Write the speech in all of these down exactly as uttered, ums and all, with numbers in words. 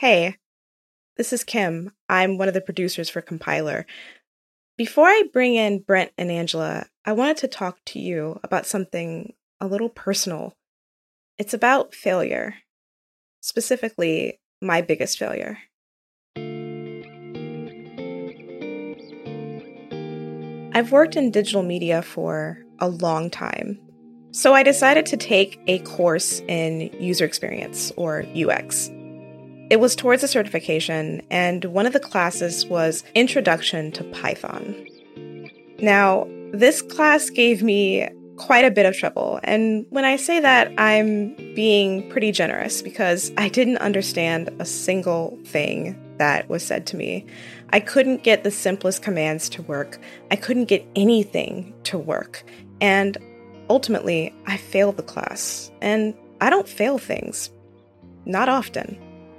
Hey, this is Kim. I'm one of the producers for Compiler. Before I bring in Brent and Angela, I wanted to talk to you about something a little personal. It's about failure, specifically my biggest failure. I've worked in digital media for a long time, so I decided to take a course in user experience, or U X. It was towards a certification, and one of the classes was Introduction to Python. Now, this class gave me quite a bit of trouble, and when I say that, I'm being pretty generous because I didn't understand a single thing that was said to me. I couldn't get the simplest commands to work. I couldn't get anything to work, and ultimately, I failed the class. And I don't fail things. Not often.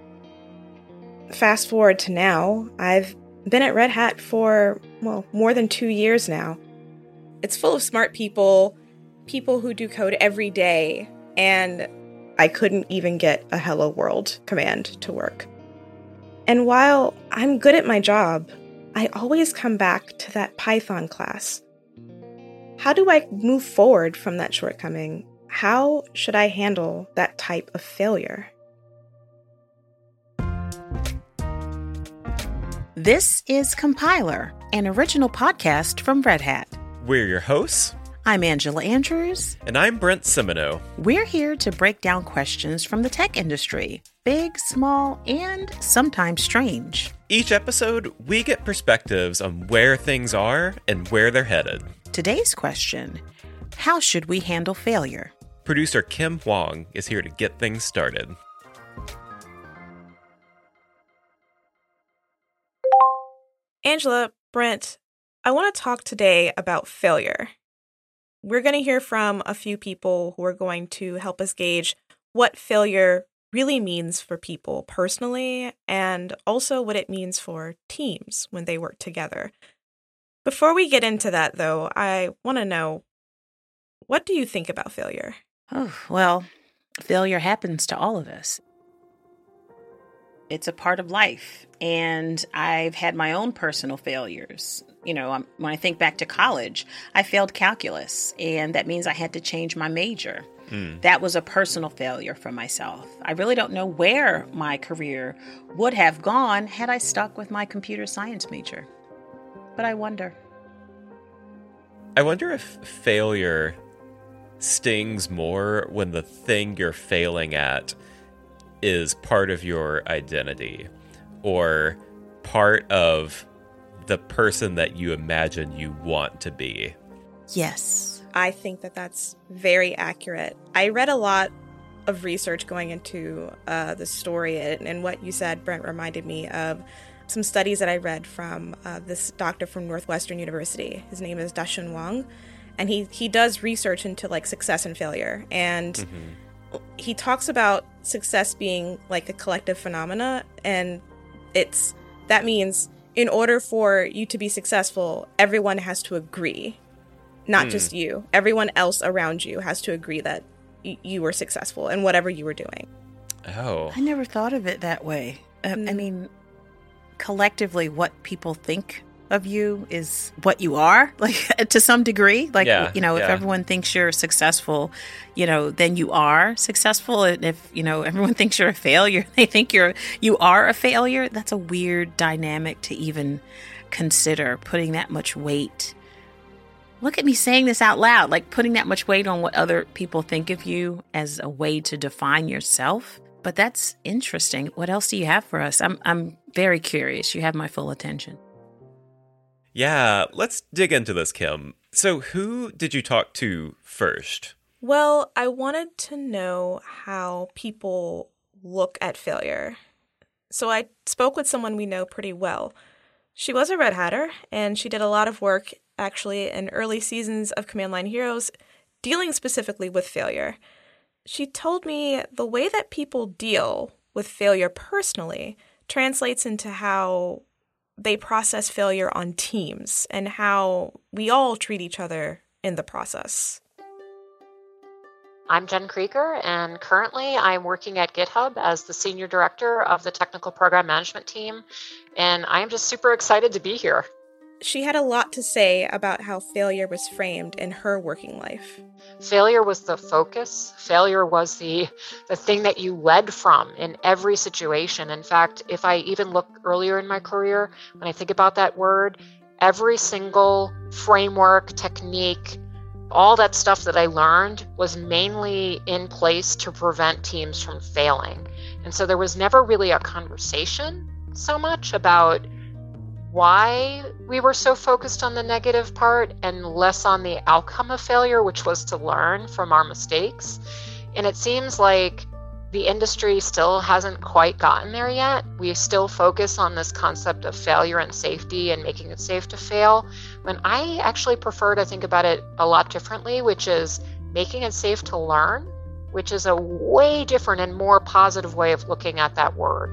Fast forward to now, I've been at Red Hat for, well, more than two years now. It's full of smart people, people who do code every day, and I couldn't even get a hello world command to work. And while I'm good at my job, I always come back to that Python class. How do I move forward from that shortcoming? How should I handle that type of failure? This is Compiler, an original podcast from Red Hat. We're your hosts. I'm Angela Andrews. And I'm Brent Simoneau. We're here to break down questions from the tech industry, big, small, and sometimes strange. Each episode, we get perspectives on where things are and where they're headed. Today's question, how should we handle failure? Producer Kim Huang is here to get things started. Angela, Brent, I want to talk today about failure. We're going to hear from a few people who are going to help us gauge what failure really means for people personally, and also what it means for teams when they work together. Before we get into that, though, I want to know, what do you think about failure? Oh, well, failure happens to all of us. It's a part of life, and I've had my own personal failures. You know, um, when I think back to college, I failed calculus, and that means I had to change my major. Mm. That was a personal failure for myself. I really don't know where my career would have gone had I stuck with my computer science major. But I wonder. I wonder if failure stings more when the thing you're failing at is part of your identity or part of the person that you imagine you want to be. Yes. I think that that's very accurate. I read a lot of research going into uh, the story, and, and what you said, Brent, reminded me of some studies that I read from uh, this doctor from Northwestern University. His name is Dashun Wang, and he, he does research into like success and failure. And mm-hmm. he talks about success being like a collective phenomena, and it's that means in order for you to be successful, everyone has to agree, not mm. just you. Everyone else around you has to agree that y- you were successful in whatever you were doing. Oh, I never thought of it that way. Uh, mm. I mean, collectively, what people think of you is what you are, like to some degree. Like, yeah, you know, yeah. if everyone thinks you're successful, you know, then you are successful. And if, you know, everyone thinks you're a failure, they think you're, you are a failure. That's a weird dynamic to even consider, putting that much weight. Look at me saying this out loud, like putting that much weight on what other people think of you as a way to define yourself. But that's interesting. What else do you have for us? I'm, I'm very curious. You have my full attention. Yeah, let's dig into this, Kim. So who did you talk to first? Well, I wanted to know how people look at failure. So I spoke with someone we know pretty well. She was a Red Hatter, and she did a lot of work, actually, in early seasons of Command Line Heroes, dealing specifically with failure. She told me the way that people deal with failure personally translates into how they process failure on teams and how we all treat each other in the process. I'm Jen Krieger, and currently I'm working at GitHub as the Senior Director of the Technical Program Management team, and I'm just super excited to be here. She had a lot to say about how failure was framed in her working life. Failure was the focus. Failure was the, the thing that you led from in every situation. In fact, if I even look earlier in my career, when I think about that word, every single framework, technique, all that stuff that I learned was mainly in place to prevent teams from failing. And so there was never really a conversation so much about why we were so focused on the negative part and less on the outcome of failure, which was to learn from our mistakes. And it seems like the industry still hasn't quite gotten there yet. We still focus on this concept of failure and safety and making it safe to fail, when I actually prefer to think about it a lot differently, which is making it safe to learn, which is a way different and more positive way of looking at that word.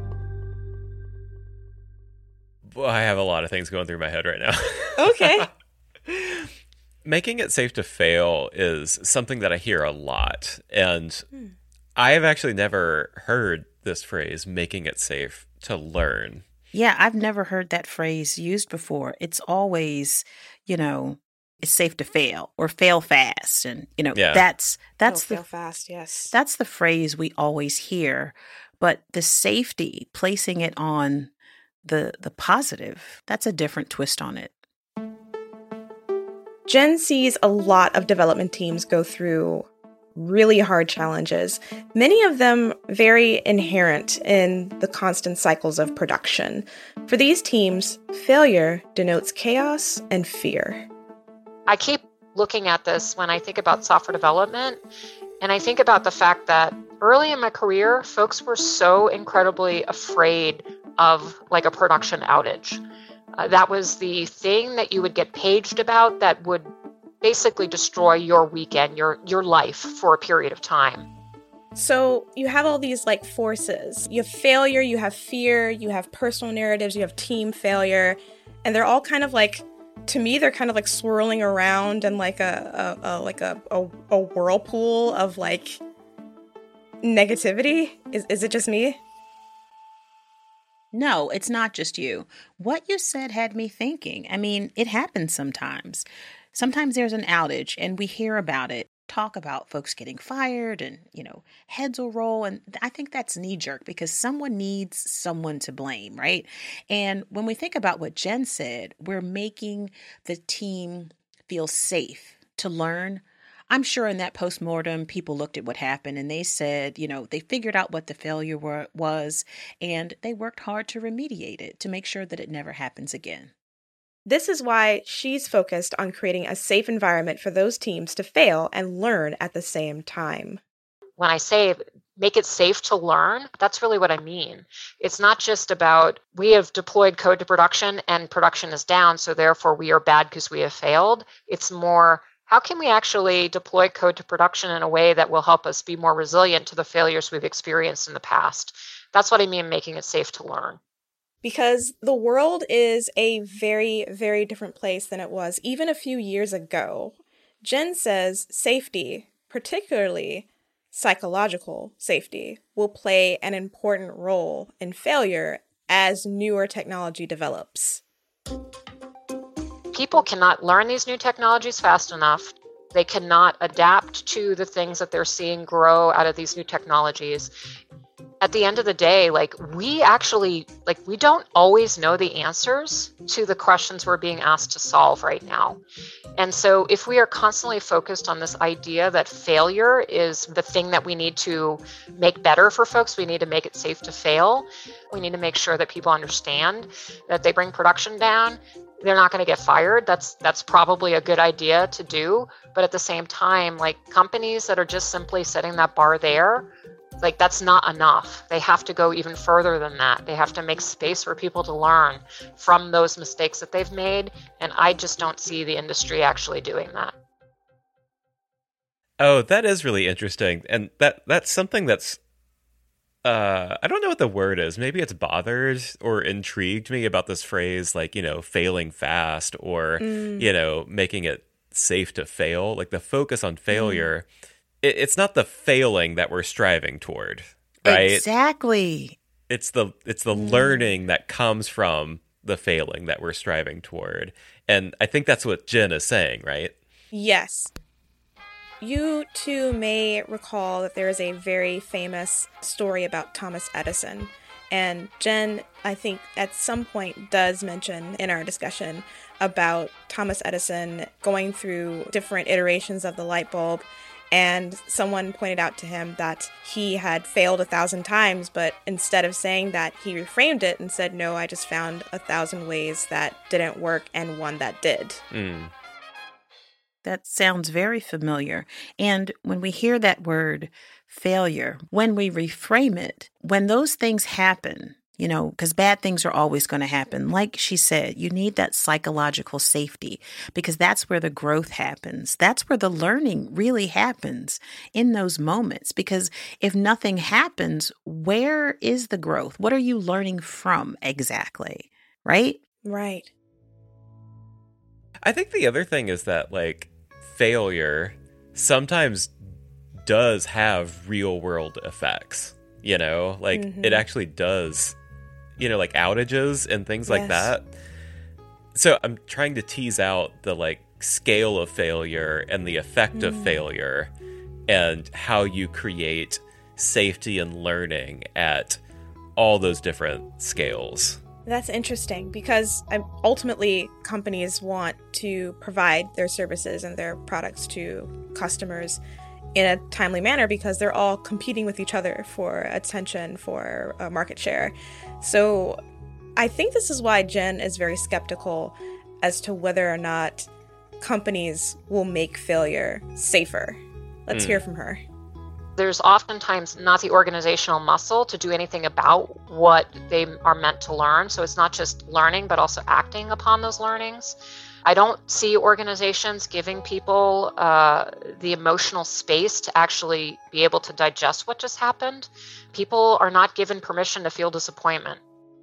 Well, I have a lot of things going through my head right now. Okay. Making it safe to fail is something that I hear a lot. And hmm. I have actually never heard this phrase, making it safe to learn. Yeah, I've never heard that phrase used before. It's always, you know, it's safe to fail or fail fast. And, you know, yeah. that's that's oh, the fail fast, yes. That's the phrase we always hear. But the safety, placing it on the the positive, that's a different twist on it. Jen sees a lot of development teams go through really hard challenges, many of them very inherent in the constant cycles of production. For these teams, failure denotes chaos and fear. I keep looking at this when I think about software development, and I think about the fact that early in my career, folks were so incredibly afraid of like a production outage. Uh, that was the thing that you would get paged about that would basically destroy your weekend, your your life for a period of time. So you have all these like forces. You have failure, you have fear, you have personal narratives, you have team failure, and they're all kind of like, to me, they're kind of like swirling around in like a, a, a like a, a a whirlpool of like negativity. Is is it just me? No, it's not just you. What you said had me thinking. I mean, it happens sometimes. Sometimes there's an outage and we hear about it, talk about folks getting fired and, you know, heads will roll. And I think that's knee jerk because someone needs someone to blame, right? And when we think about what Jen said, we're making the team feel safe to learn. I'm sure in that postmortem, people looked at what happened and they said, you know, they figured out what the failure were, was, and they worked hard to remediate it, to make sure that it never happens again. This is why she's focused on creating a safe environment for those teams to fail and learn at the same time. When I say make it safe to learn, that's really what I mean. It's not just about we have deployed code to production and production is down, so therefore we are bad because we have failed. It's more, how can we actually deploy code to production in a way that will help us be more resilient to the failures we've experienced in the past? That's what I mean, making it safe to learn. Because the world is a very, very different place than it was even a few years ago. Jen says safety, particularly psychological safety, will play an important role in failure as newer technology develops. People cannot learn these new technologies fast enough. They cannot adapt to the things that they're seeing grow out of these new technologies. At the end of the day, like we actually, like we don't always know the answers to the questions we're being asked to solve right now. And so if we are constantly focused on this idea that failure is the thing that we need to make better for folks, we need to make it safe to fail. We need to make sure that people understand that they bring production down, they're not going to get fired. That's that's probably a good idea to do. But at the same time, like companies that are just simply setting that bar there, like that's not enough. They have to go even further than that. They have to make space for people to learn from those mistakes that they've made. And I just don't see the industry actually doing that. Oh, that is really interesting. And that that's something that's, uh, I don't know what the word is. Maybe it's bothered or intrigued me about this phrase, like, you know, failing fast or, mm. you know, making it safe to fail. Like the focus on failure. Mm. it, it's not the failing that we're striving toward, right? Exactly. It's the it's the mm. learning that comes from the failing that we're striving toward. And I think that's what Jen is saying, right? Yes. You too may recall that there is a very famous story about Thomas Edison. And Jen, I think, at some point does mention in our discussion about Thomas Edison going through different iterations of the light bulb. And someone pointed out to him that he had failed a thousand times, but instead of saying that, he reframed it and said, no, I just found a thousand ways that didn't work and one that did. Mm. That sounds very familiar. And when we hear that word failure, when we reframe it, when those things happen, you know, because bad things are always going to happen. Like she said, you need that psychological safety because that's where the growth happens. That's where the learning really happens in those moments. Because if nothing happens, where is the growth? What are you learning from exactly? Right? Right. I think the other thing is that, like, failure sometimes does have real world effects, you know, like mm-hmm. it actually does, you know, like outages and things yes. like that. So I'm trying to tease out the like scale of failure and the effect mm. of failure and how you create safety and learning at all those different scales. That's interesting because ultimately companies want to provide their services and their products to customers in a timely manner because they're all competing with each other for attention, for uh, market share. So I think this is why Jen is very skeptical as to whether or not companies will make failure safer. Let's mm. hear from her. There's oftentimes not the organizational muscle to do anything about what they are meant to learn. So it's not just learning, but also acting upon those learnings. I don't see organizations giving people uh, the emotional space to actually be able to digest what just happened. People are not given permission to feel disappointment.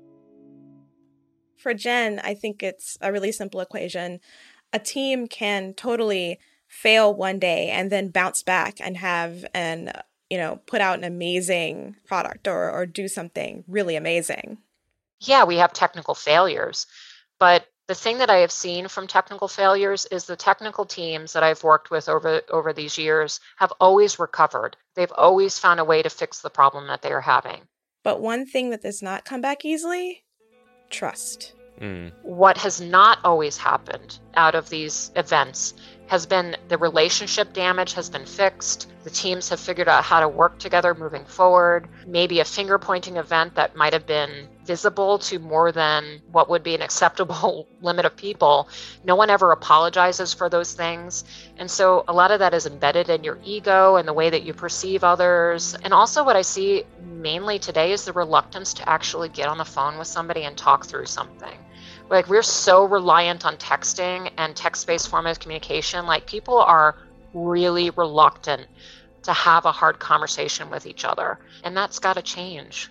For Jen, I think it's a really simple equation. A team can totally fail one day and then bounce back and have an, you know, put out an amazing product or, or do something really amazing. Yeah, we have technical failures, but the thing that I have seen from technical failures is the technical teams that I've worked with over, over these years have always recovered. They've always found a way to fix the problem that they are having. But one thing that does not come back easily, trust. Mm. What has not always happened out of these events has been the relationship damage has been fixed. The teams have figured out how to work together moving forward. Maybe a finger pointing event that might have been visible to more than what would be an acceptable limit of people. No one ever apologizes for those things. And so a lot of that is embedded in your ego and the way that you perceive others. And also what I see mainly today is the reluctance to actually get on the phone with somebody and talk through something. Like, we're so reliant on texting and text-based form of communication. Like, people are really reluctant to have a hard conversation with each other. And that's got to change.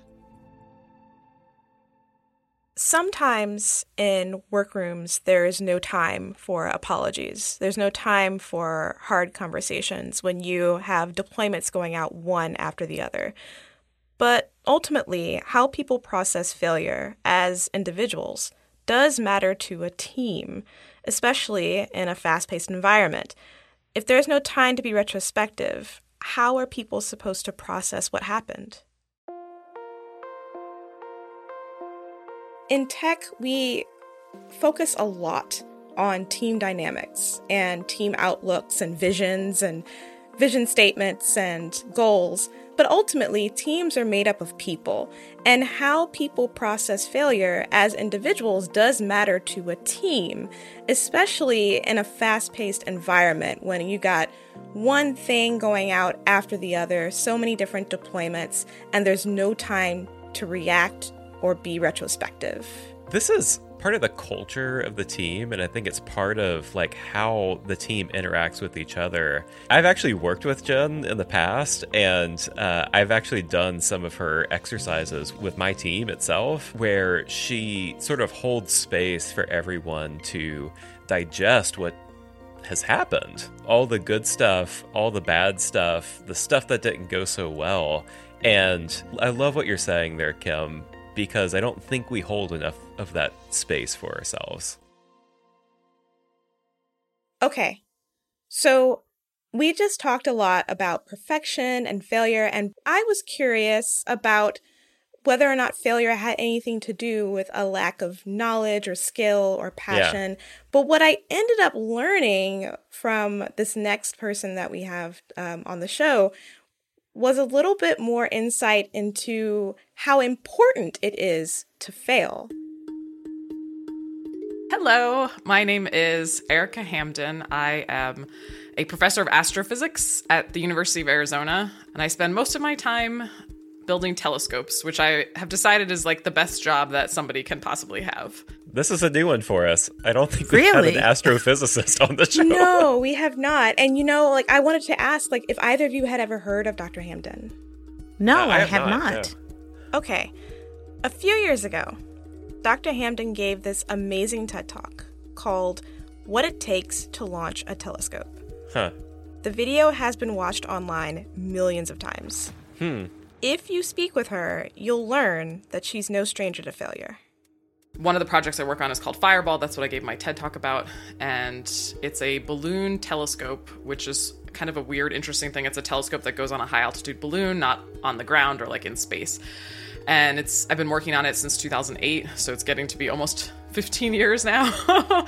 Sometimes in workrooms, there is no time for apologies. There's no time for hard conversations when you have deployments going out one after the other. But ultimately, how people process failure as individuals does matter to a team, especially in a fast-paced environment. If there's no time to be retrospective, how are people supposed to process what happened? In tech, we focus a lot on team dynamics and team outlooks and visions and vision statements and goals. But ultimately, teams are made up of people, and how people process failure as individuals does matter to a team, especially in a fast-paced environment when you got one thing going out after the other, so many different deployments, and there's no time to react or be retrospective. This is part of the culture of the team, and I think it's part of like how the team interacts with each other. I've actually worked with Jen in the past, and uh, I've actually done some of her exercises with my team itself, where she sort of holds space for everyone to digest what has happened. All the good stuff, all the bad stuff, the stuff that didn't go so well. And I love what you're saying there, Kim, because I don't think we hold enough of that space for ourselves. Okay, so we just talked a lot about perfection and failure, and I was curious about whether or not failure had anything to do with a lack of knowledge or skill or passion. Yeah. But what I ended up learning from this next person that we have um, on the show was a little bit more insight into how important it is to fail. Hello, my name is Erica Hamden. I am a professor of astrophysics at the University of Arizona, and I spend most of my time building telescopes, which I have decided is like the best job that somebody can possibly have. This is a new one for us. I don't think we really? had an astrophysicist on the show. No, we have not. And you know, like I wanted to ask, like, if either of you had ever heard of Doctor Hamden. No, uh, I, I have, have not. not. No. Okay. A few years ago, Doctor Hamden gave this amazing TED Talk called What It Takes to Launch a Telescope. Huh. The video has been watched online millions of times. Hmm. If you speak with her, you'll learn that she's no stranger to failure. One of the projects I work on is called Fireball. That's what I gave my TED Talk about. And it's a balloon telescope, which is kind of a weird, interesting thing. It's a telescope that goes on a high altitude balloon, not on the ground or like in space. And it's I've been working on it since two thousand eight, so it's getting to be almost fifteen years now.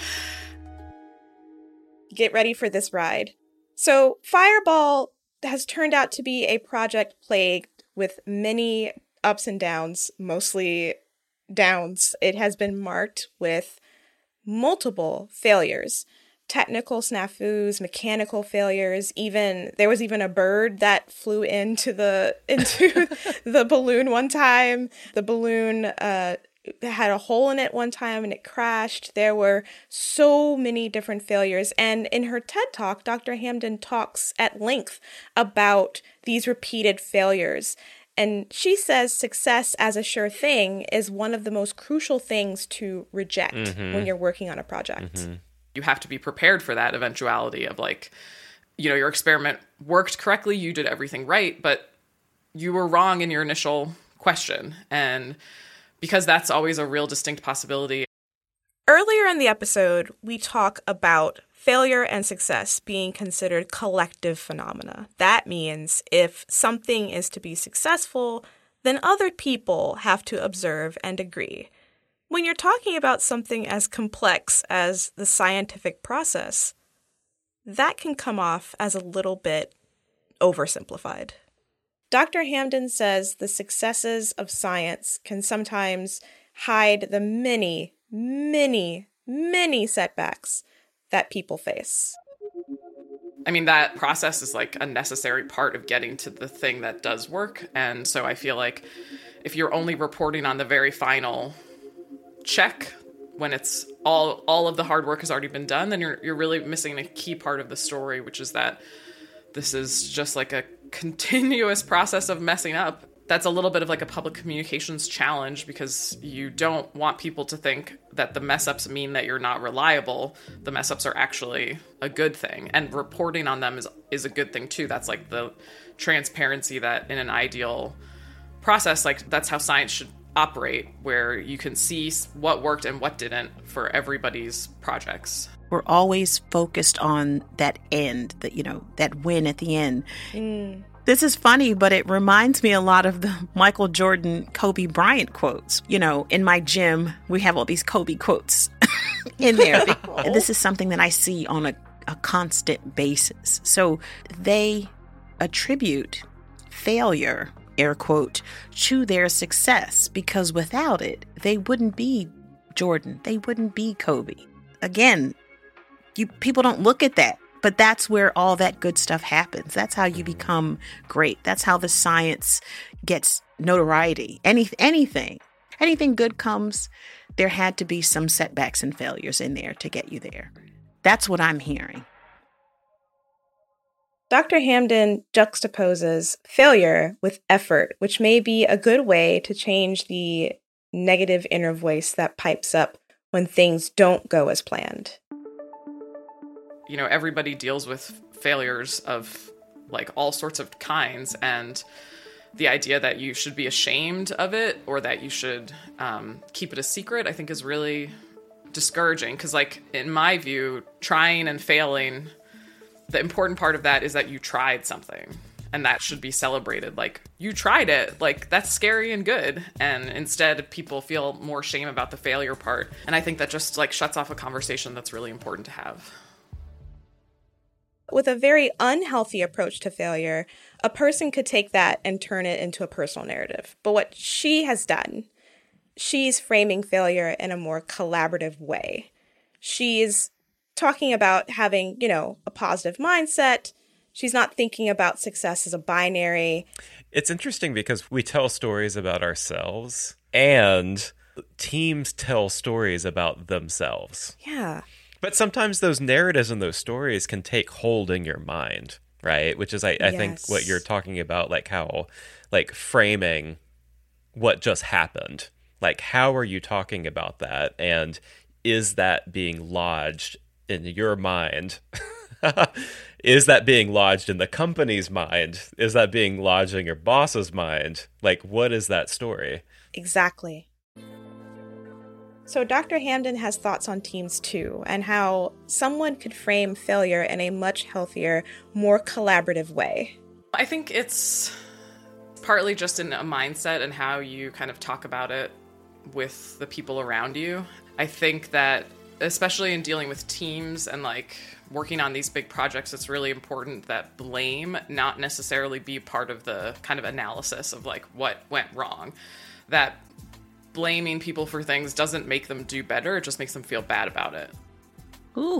Get ready for this ride. So Fireball has turned out to be a project plagued with many ups and downs, mostly downs. It has been marked with multiple failures, technical snafus, mechanical failures. Even there was even a bird that flew into the into the balloon one time. The balloon uh, had a hole in it one time and it crashed. There were so many different failures. And in her TED Talk, Doctor Hamden talks at length about these repeated failures. And she says success as a sure thing is one of the most crucial things to reject mm-hmm. when you're working on a project. Mm-hmm. You have to be prepared for that eventuality of like, you know, your experiment worked correctly, you did everything right, but you were wrong in your initial question. And because that's always a real distinct possibility. Earlier in the episode, we talk about failure and success being considered collective phenomena. That means if something is to be successful, then other people have to observe and agree. When you're talking about something as complex as the scientific process, that can come off as a little bit oversimplified. Doctor Hamden says the successes of science can sometimes hide the many, many, many setbacks that people face. I mean, that process is like a necessary part of getting to the thing that does work. And so I feel like if you're only reporting on the very final check when it's all all of the hard work has already been done, then you're you're really missing a key part of the story, which is that this is just like a continuous process of messing up. That's a little bit of like a public communications challenge because you don't want people to think that the mess ups mean that you're not reliable. The mess ups are actually a good thing, and reporting on them is is a good thing too. That's like the transparency that in an ideal process, like that's how science should operate, where you can see what worked and what didn't for everybody's projects. We're always focused on that end, that, you know, that win at the end. Mm. This is funny, but it reminds me a lot of the Michael Jordan, Kobe Bryant quotes. You know, in my gym, we have all these Kobe quotes in there. And this is something that I see on a, a constant basis. So they attribute failure, air quote, to their success, because without it, they wouldn't be Jordan. They wouldn't be Kobe. Again, you people don't look at that, but that's where all that good stuff happens. That's how you become great. That's how the science gets notoriety. Any, anything, anything good comes, there had to be some setbacks and failures in there to get you there. That's what I'm hearing. Doctor Hamden juxtaposes failure with effort, which may be a good way to change the negative inner voice that pipes up when things don't go as planned. you know, everybody deals with failures of like all sorts of kinds, and the idea that you should be ashamed of it or that you should um, keep it a secret, I think is really discouraging. Because, like, in my view, trying and failing, the important part of that is that you tried something, and that should be celebrated. Like, you tried it. Like, that's scary and good. And instead, people feel more shame about the failure part. And I think that just, like, shuts off a conversation that's really important to have. With a very unhealthy approach to failure, a person could take that and turn it into a personal narrative. But what she has done, she's framing failure in a more collaborative way. She's talking about having, you know, a positive mindset. She's not thinking about success as a binary. It's interesting because we tell stories about ourselves and teams tell stories about themselves. Yeah. But sometimes those narratives and those stories can take hold in your mind, right? Which is, I, I Yes. think, what you're talking about, like how, like framing what just happened. Like, how are you talking about that? And is that being lodged in your mind? Is that being lodged in the company's mind? Is that being lodged in your boss's mind? Like, what is that story? Exactly. So Doctor Hamden has thoughts on teams too, and how someone could frame failure in a much healthier, more collaborative way. I think it's partly just in a mindset and how you kind of talk about it with the people around you. I think that especially in dealing with teams and like working on these big projects, it's really important that blame not necessarily be part of the kind of analysis of like what went wrong. That blaming people for things doesn't make them do better, it just makes them feel bad about it. Ooh.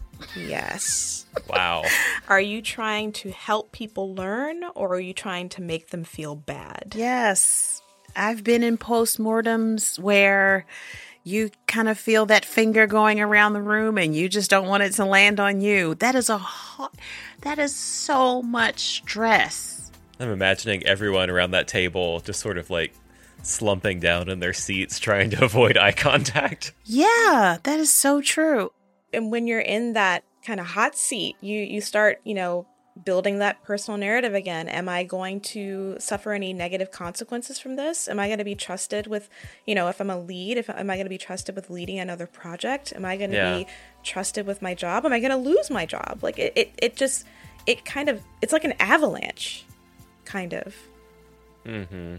Yes. Wow. Are you trying to help people learn, or are you trying to make them feel bad? Yes. I've been in postmortems where you kind of feel that finger going around the room and you just don't want it to land on you. That is a hot, that is so much stress. I'm imagining everyone around that table just sort of like slumping down in their seats trying to avoid eye contact. Yeah, that is so true. And when you're in that kind of hot seat, you you start, you know, building that personal narrative again. Am I going to suffer any negative consequences from this? Am I going to be trusted with, you know, if I'm a lead, if am I going to be trusted with leading another project? Am I going to Yeah. be trusted with my job? Am I going to lose my job? Like it, it, it just, it kind of, it's like an avalanche, kind of. Mm-hmm.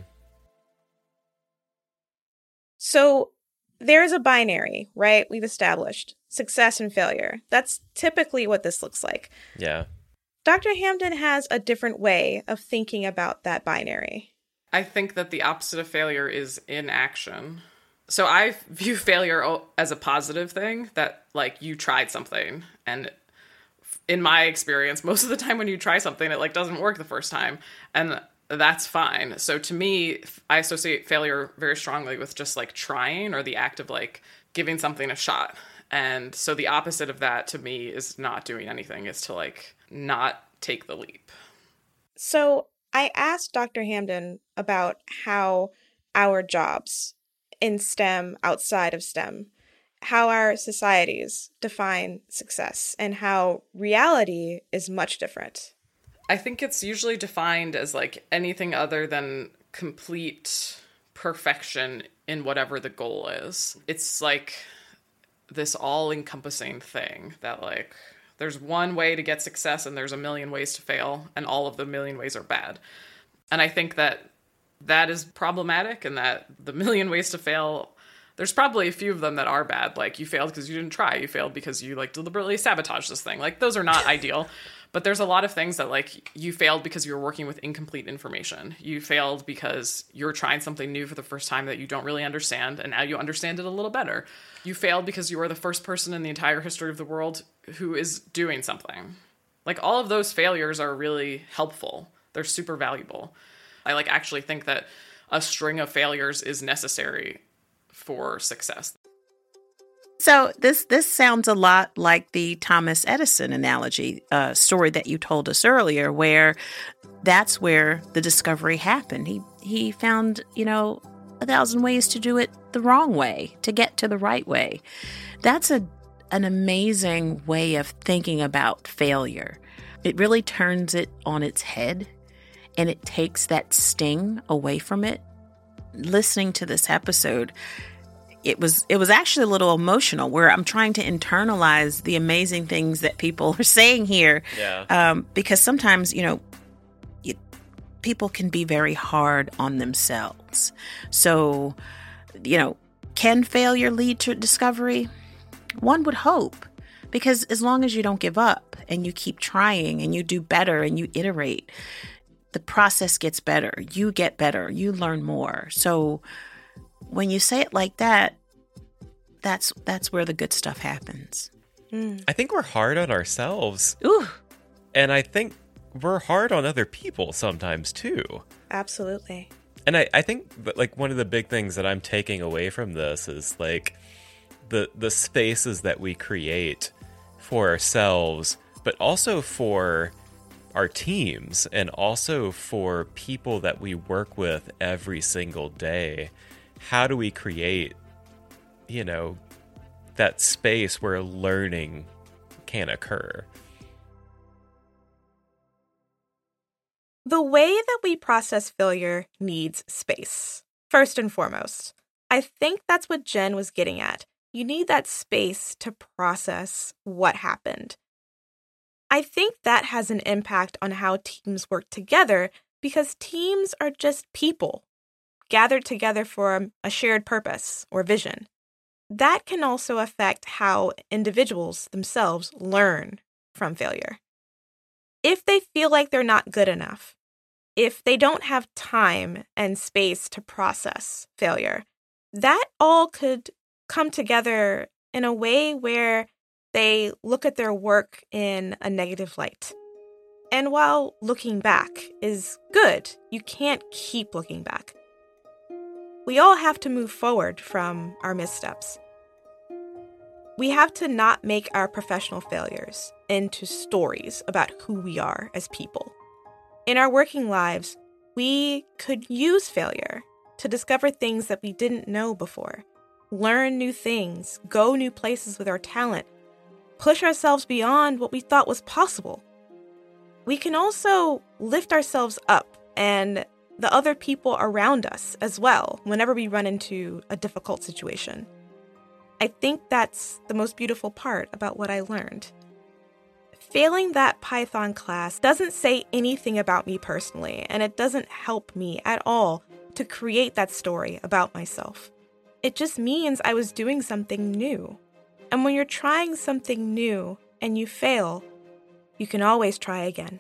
So there's a binary, right? We've established success and failure. That's typically what this looks like. Yeah. Doctor Hamden has a different way of thinking about that binary. I think that the opposite of failure is inaction. So I view failure as a positive thing, that like you tried something, and in my experience, most of the time when you try something, it like doesn't work the first time, and that's fine. So to me, I associate failure very strongly with just like trying, or the act of like giving something a shot. And so the opposite of that to me is not doing anything, is to like not take the leap. So I asked Doctor Hamden about how our jobs in STEM, outside of STEM, how our societies define success, and how reality is much different. I think it's usually defined as like anything other than complete perfection in whatever the goal is. It's like this all-encompassing thing that like there's one way to get success and there's a million ways to fail, and all of the million ways are bad. And I think that that is problematic, and that the million ways to fail, there's probably a few of them that are bad. Like you failed because you didn't try. You failed because you like deliberately sabotaged this thing. Like those are not ideal. But there's a lot of things that like you failed because you were working with incomplete information. You failed because you're trying something new for the first time that you don't really understand, and now you understand it a little better. You failed because you were the first person in the entire history of the world who is doing something. Like all of those failures are really helpful. They're super valuable. I like actually think that a string of failures is necessary for success. So this this sounds a lot like the Thomas Edison analogy uh, story that you told us earlier, where that's where the discovery happened. He he found, you know, a thousand ways to do it the wrong way, to get to the right way. That's a an amazing way of thinking about failure. It really turns it on its head, and it takes that sting away from it. Listening to this episode, it was it was actually a little emotional, where I'm trying to internalize the amazing things that people are saying here. Yeah. Um, because sometimes, you know, it, people can be very hard on themselves. So, you know, can failure lead to discovery? One would hope, because as long as you don't give up and you keep trying and you do better and you iterate, the process gets better. You get better. You learn more. So when you say it like that, that's that's where the good stuff happens. Mm. I think we're hard on ourselves. Ooh. And I think we're hard on other people sometimes too. Absolutely. And I, I think that, like, one of the big things that I'm taking away from this is like the the spaces that we create for ourselves, but also for our teams and also for people that we work with every single day. How do we create, you know, that space where learning can occur? The way that we process failure needs space, first and foremost. I think that's what Jen was getting at. You need that space to process what happened. I think that has an impact on how teams work together, because teams are just people gathered together for a shared purpose or vision. That can also affect how individuals themselves learn from failure. If they feel like they're not good enough, if they don't have time and space to process failure, that all could come together in a way where they look at their work in a negative light. And while looking back is good, you can't keep looking back. We all have to move forward from our missteps. We have to not make our professional failures into stories about who we are as people. In our working lives, we could use failure to discover things that we didn't know before, learn new things, go new places with our talent, push ourselves beyond what we thought was possible. We can also lift ourselves up and the other people around us as well whenever we run into a difficult situation. I think that's the most beautiful part about what I learned. Failing that Python class doesn't say anything about me personally, and it doesn't help me at all to create that story about myself. It just means I was doing something new. And when you're trying something new and you fail, you can always try again.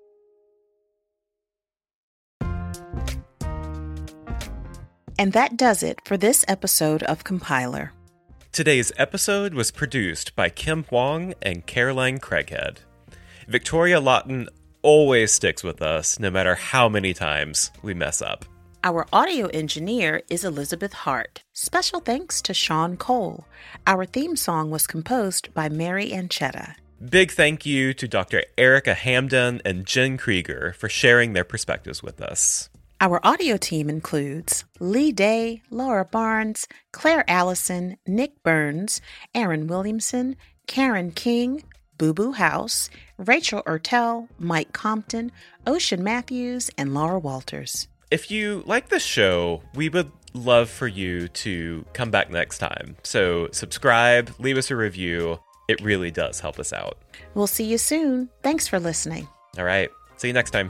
And that does it for this episode of Compiler. Today's episode was produced by Kim Huang and Caroline Craighead. Victoria Lawton always sticks with us, no matter how many times we mess up. Our audio engineer is Elizabeth Hart. Special thanks to Sean Cole. Our theme song was composed by Mary Anchetta. Big thank you to Doctor Erica Hamden and Jen Krieger for sharing their perspectives with us. Our audio team includes Lee Day, Laura Barnes, Claire Allison, Nick Burns, Aaron Williamson, Karen King, Boo Boo House, Rachel Ertel, Mike Compton, Ocean Matthews, and Laura Walters. If you like this show, we would love for you to come back next time. So subscribe, leave us a review. It really does help us out. We'll see you soon. Thanks for listening. All right. See you next time.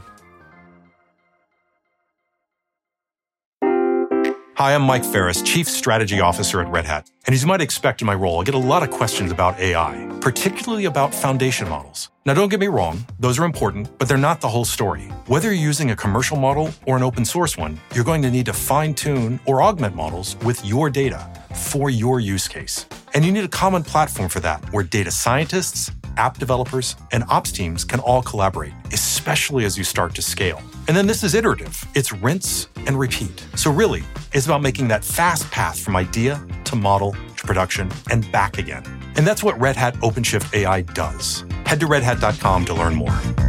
Hi, I'm Mike Ferris, Chief Strategy Officer at Red Hat. And as you might expect in my role, I get a lot of questions about A I, particularly about foundation models. Now, don't get me wrong, those are important, but they're not the whole story. Whether you're using a commercial model or an open source one, you're going to need to fine-tune or augment models with your data for your use case. And you need a common platform for that, where data scientists, app developers, and ops teams can all collaborate, especially as you start to scale. And then this is iterative. It's rinse and repeat. So really, it's about making that fast path from idea to model to production and back again. And that's what Red Hat OpenShift A I does. Head to red hat dot com to learn more.